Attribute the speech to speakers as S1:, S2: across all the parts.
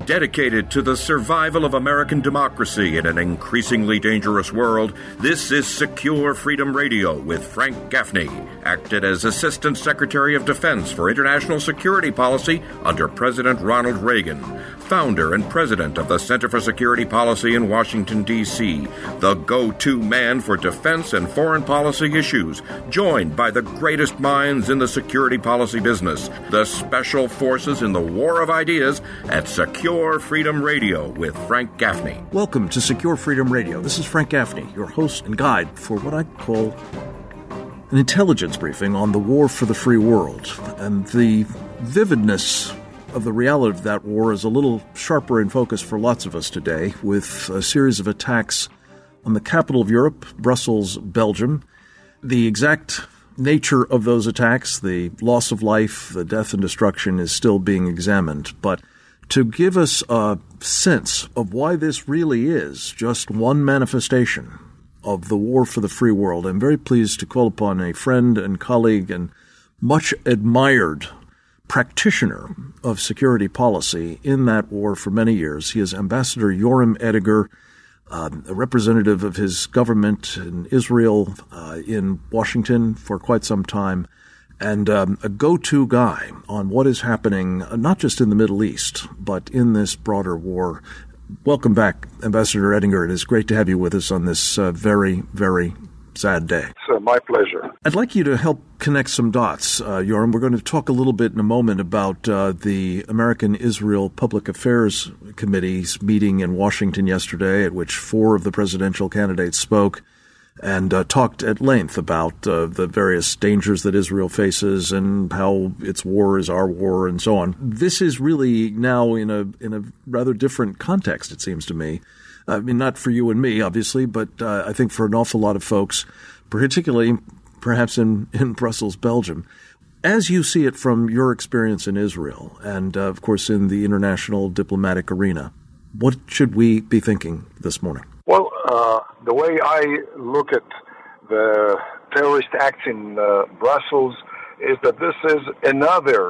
S1: Dedicated to the survival of American democracy in an increasingly dangerous world, this is Secure Freedom Radio with Frank Gaffney, acted as Assistant Secretary of Defense for International Security Policy under President Ronald Reagan, founder and president of the Center for Security Policy in Washington, D.C., the go-to man for defense and foreign policy issues, joined by the greatest minds in the security policy business, the special forces in the war of ideas at Secure Freedom Radio with Frank Gaffney.
S2: Welcome to Secure Freedom Radio. This is Frank Gaffney, your host and guide for what I call an intelligence briefing on the war for the free world. And the vividness of the reality of that war is a little sharper in focus for lots of us today, with a series of attacks on the capital of Europe, Brussels, Belgium. The exact nature of those attacks, the loss of life, the death and destruction is still being examined. But to give us a sense of why this really is just one manifestation of the war for the free world, I'm very pleased to call upon a friend and colleague and much admired practitioner of security policy in that war for many years. He is Ambassador Yoram Ediger, a representative of his government in Israel, in Washington for quite some time, and a go-to guy on what is happening, not just in the Middle East, but in this broader war. Welcome back, Ambassador Ediger. It is great to have you with us on this very, very sad day.
S3: It's my pleasure.
S2: I'd like you to help connect some dots, Yoram. We're going to talk a little bit in a moment about the American-Israel Public Affairs Committee's meeting in Washington yesterday, at which 4 of the presidential candidates spoke and talked at length about the various dangers that Israel faces and how its war is our war and so on. This is really now in a rather different context, it seems to me. I mean, not for you and me, obviously, but I think for an awful lot of folks, particularly perhaps in Brussels, Belgium. As you see it from your experience in Israel and, of course, in the international diplomatic arena, what should we be thinking this morning?
S3: Well, the way I look at the terrorist acts in Brussels is that this is another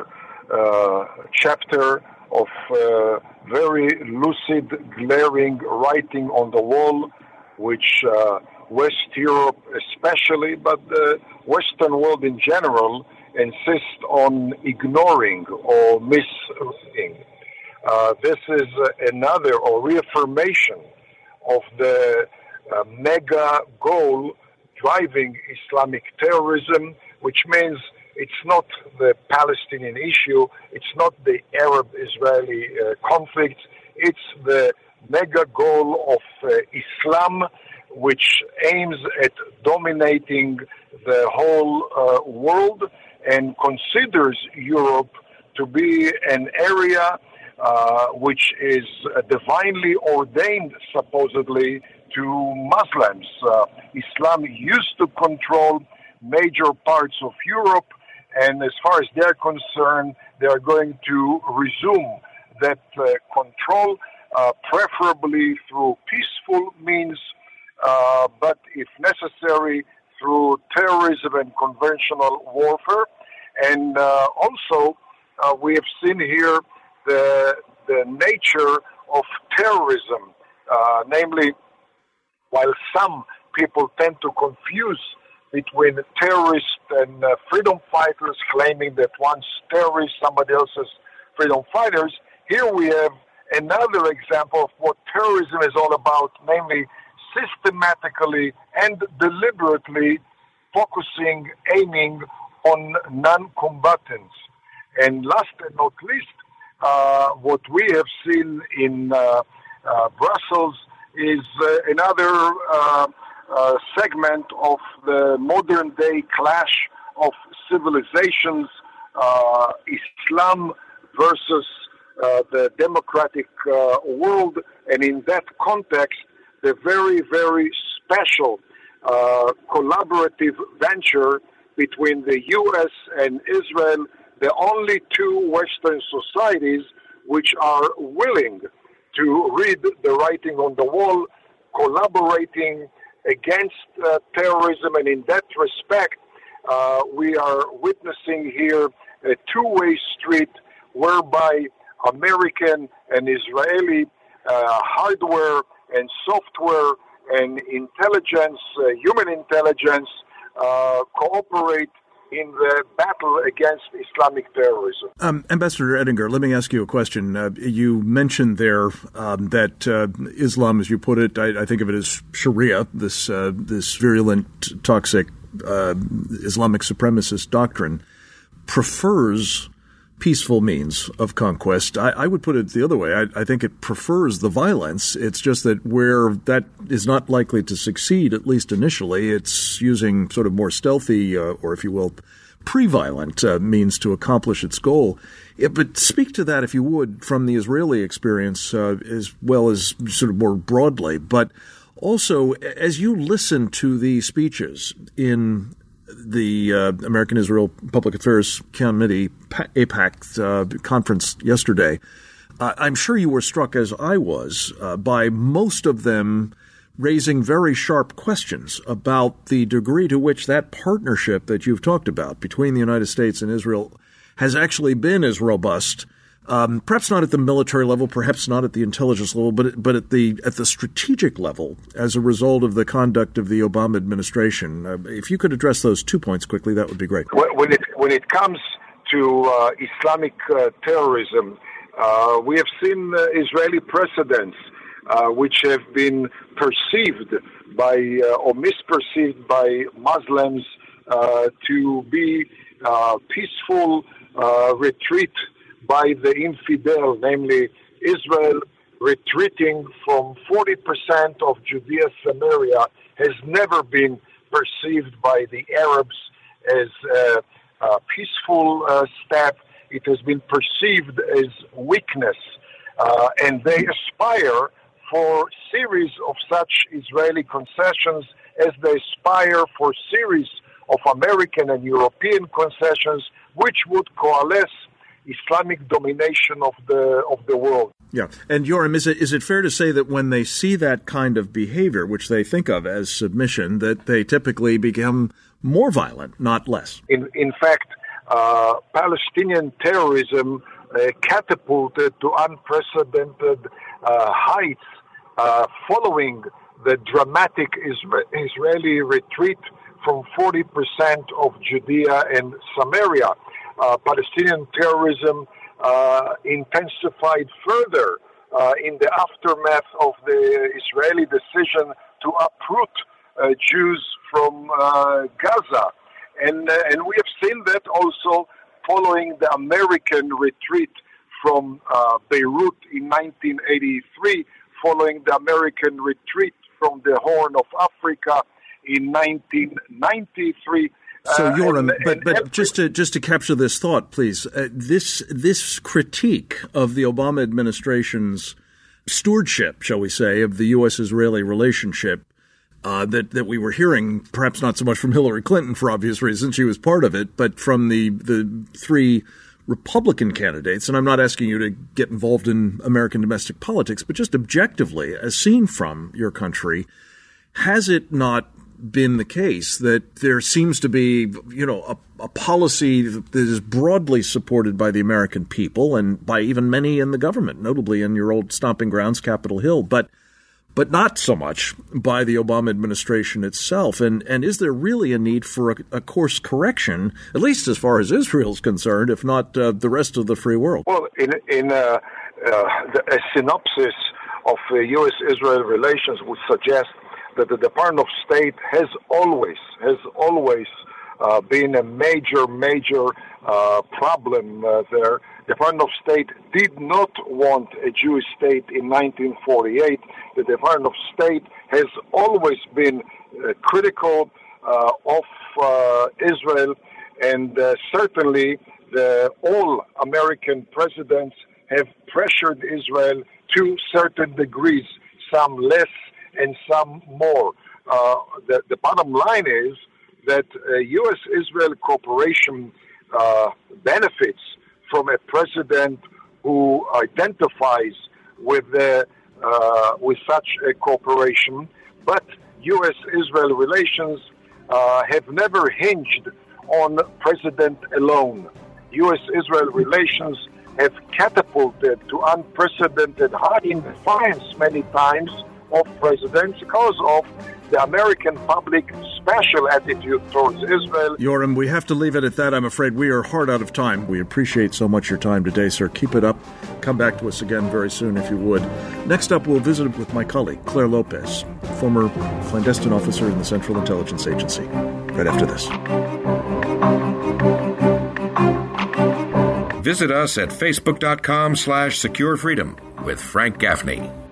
S3: chapter of very lucid, glaring writing on the wall, which West Europe especially, but the Western world in general, insist on ignoring or misreading. This is another or reaffirmation of the mega goal driving Islamic terrorism, which means it's not the Palestinian issue, it's not the Arab-Israeli conflict, it's the mega goal of Islam, which aims at dominating the whole world and considers Europe to be an area which is divinely ordained, supposedly, to Muslims. Islam used to control major parts of Europe, and as far as they're concerned, they are going to resume that control, preferably through peaceful means, but if necessary, through terrorism and conventional warfare. And also, we have seen here the nature of terrorism, namely, while some people tend to confuse between terrorists and freedom fighters, claiming that one's terrorists, somebody else's freedom fighters, here we have another example of what terrorism is all about, namely systematically and deliberately focusing, aiming on non-combatants. And last but not least, what we have seen in Brussels is another segment of the modern-day clash of civilizations, Islam versus the democratic world, and in that context, the very, very special collaborative venture between the U.S. and Israel, the only two Western societies which are willing to read the writing on the wall, collaborating against terrorism. And in that respect, we are witnessing here a two-way street whereby American and Israeli hardware and software and intelligence, human intelligence, cooperate in the battle against Islamic terrorism.
S2: Ambassador Ettinger, let me ask you a question. You mentioned there that Islam, as you put it, I think of it as Sharia, this virulent, toxic Islamic supremacist doctrine, prefers peaceful means of conquest. I would put it the other way. I think it prefers the violence. It's just that where that is not likely to succeed, at least initially, it's using sort of more stealthy or, if you will, pre-violent means to accomplish its goal. But speak to that, if you would, from the Israeli experience as well as sort of more broadly. But also, as you listen to the speeches in the American-Israel Public Affairs Committee, AIPAC, conference yesterday, I'm sure you were struck, as I was, by most of them raising very sharp questions about the degree to which that partnership that you've talked about between the United States and Israel has actually been as robust, perhaps not at the military level, perhaps not at the intelligence level, but at the strategic level as a result of the conduct of the Obama administration. If you could address those 2 points quickly, that would be great.
S3: When it comes to Islamic terrorism, we have seen Israeli precedents which have been perceived by or misperceived by Muslims to be peaceful retreat by the infidel, namely Israel retreating from 40% of Judea Samaria, has never been perceived by the Arabs as a peaceful step. It has been perceived as weakness, and they aspire for series of such Israeli concessions as they aspire for series of American and European concessions which would coalesce Islamic domination of the world.
S2: Yeah. And Yoram, is it fair to say that when they see that kind of behavior, which they think of as submission, that they typically become more violent, not less?
S3: In fact, Palestinian terrorism catapulted to unprecedented heights following the dramatic Israeli retreat from 40% of Judea and Samaria. Palestinian terrorism intensified further in the aftermath of the Israeli decision to uproot Jews from Gaza. And we have seen that also following the American retreat from Beirut in 1983, following the American retreat from the Horn of Africa in 1993.
S2: So Yoram, but just to capture this thought, please, this critique of the Obama administration's stewardship, shall we say, of the U.S.-Israeli relationship that we were hearing, perhaps not so much from Hillary Clinton for obvious reasons, she was part of it, but from the three Republican candidates, and I'm not asking you to get involved in American domestic politics, but just objectively, as seen from your country, has it not been the case that there seems to be, a policy that is broadly supported by the American people and by even many in the government, notably in your old stomping grounds, Capitol Hill, but not so much by the Obama administration itself? And is there really a need for a course correction, at least as far as Israel is concerned, if not the rest of the free world?
S3: Well, in a synopsis of U.S.-Israel relations would suggest that the Department of State has always been a major problem there. The Department of State did not want a Jewish state in 1948. The Department of State has always been critical of Israel, and certainly all American presidents have pressured Israel to certain degrees, some less and some more. The bottom line is that U.S.-Israel cooperation benefits from a president who identifies with such a cooperation, but U.S.-Israel relations have never hinged on president alone. U.S.-Israel relations have catapulted to unprecedented high in defiance many times of presidents because of the American public special attitude towards Israel.
S2: Yoram, we have to leave it at that. I'm afraid we are hard out of time. We appreciate so much your time today, sir. Keep it up. Come back to us again very soon if you would. Next up, we'll visit with my colleague, Claire Lopez, former clandestine officer in the Central Intelligence Agency. Right after this.
S1: Visit us at facebook.com/securefreedom with Frank Gaffney.